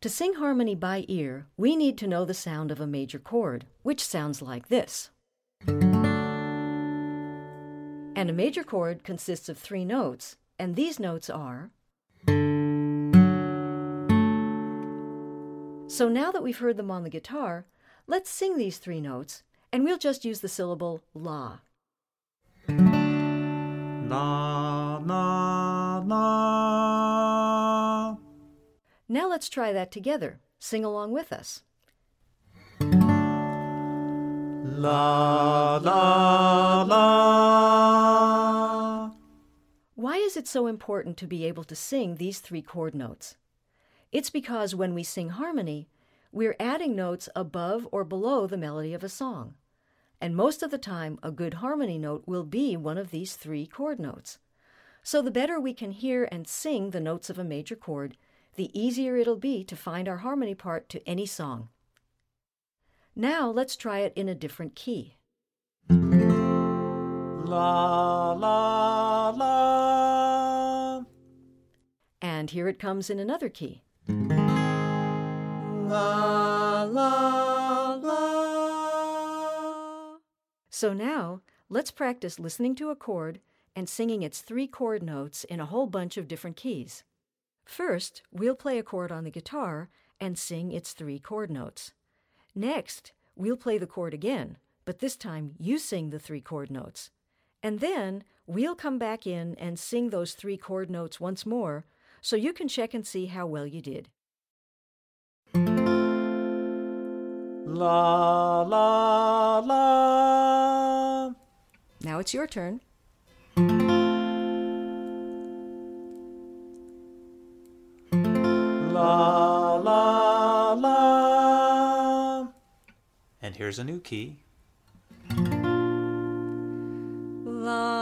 To sing harmony by ear, we need to know the sound of a major chord, which sounds like this. And a major chord consists of 3 notes, and these notes are. So now that we've heard them on the guitar, let's sing these 3 notes, and we'll just use the syllable la. La, la, la. Now let's try that together. Sing along with us. La, la, la. Why is it so important to be able to sing these 3 chord notes? It's because when we sing harmony, we're adding notes above or below the melody of a song. And most of the time, a good harmony note will be one of these 3 chord notes. So the better we can hear and sing the notes of a major chord, the easier it'll be to find our harmony part to any song. Now let's try it in a different key. La, la, la. And here it comes in another key. La, la, la. So now, let's practice listening to a chord and singing its 3 chord notes in a whole bunch of different keys. First, we'll play a chord on the guitar and sing its 3 chord notes. Next, we'll play the chord again, but this time you sing the 3 chord notes. And then, we'll come back in and sing those 3 chord notes once more, so you can check and see how well you did. La, la, la. Now it's your turn. La, la, la. And here's a new key. La,